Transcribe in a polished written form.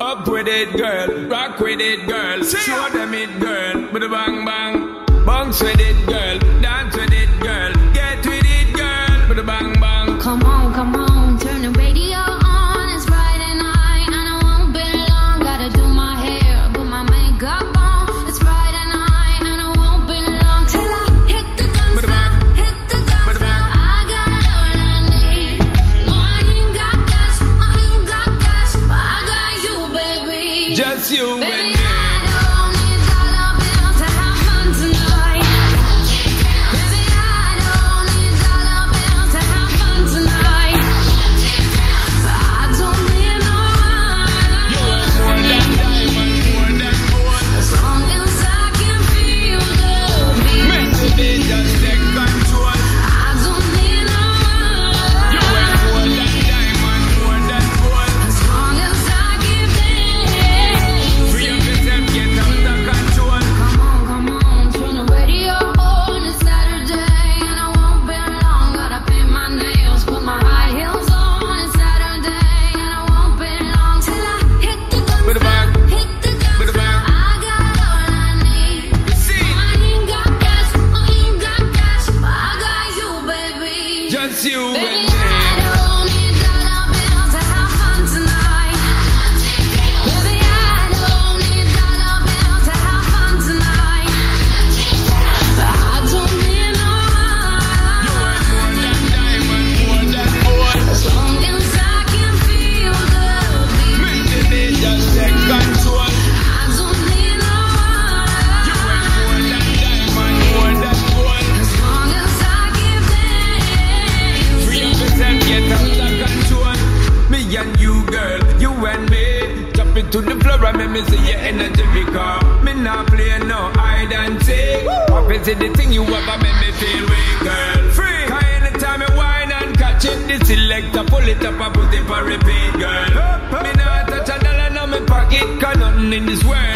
Up with it, girl. Rock with it, girl. Show them it, girl. With a bang bang. Bounce with it, girl. Dance with it, girl. Get with it, girl. With a bang bang. Come on, turn the radio on. It's Friday night and I won't be long. Gotta do my hair, put my makeup on. It's Friday night and I won't be long till I hit the dance floor, hit the dance floor. I got all I need. No, I ain't got cash, but I got you, baby. Just you, baby. I don't need dollar bills to have fun tonight. Baby, I don't need dollar bills to have fun tonight. But I don't need no money. You are more than diamond, more than gold. As long as I can feel the beat. Make the day just take control. I don't need no money. You are more than diamond, more than gold. As long as I give in. Free up yourself, get out of control. Come on, turn the radio on. It's Saturday and I won't be long. Gotta paint my nails, put my high heels on. It's Saturday and I won't be long till I hit the With a dance bang. floor, hit the dance With a floor. bang. I got all I need. See, I ain't got cash, but I got you, baby. just you Baby, and me. I don't need dollar bills to have fun tonight. Baby, I don't need dollar bills to have fun tonight. But I don't need no You are more money. than diamond, more than gold. As long as I can feel the beat. Make the day just take control. I don't need no You are more money. than diamond, more than gold. As long as I give in. Free up yourself, get out of control. Me and you, girl, you and me. Jump into the floor and make me see your energy because me not play no hide and seek. What is it the thing you ever make me feel weak, girl? Free. Cause anytime I whine and catch it, the selector pull it up and put it for repeat, girl. Me not touch a dollar in my pocket, cause nothing in this world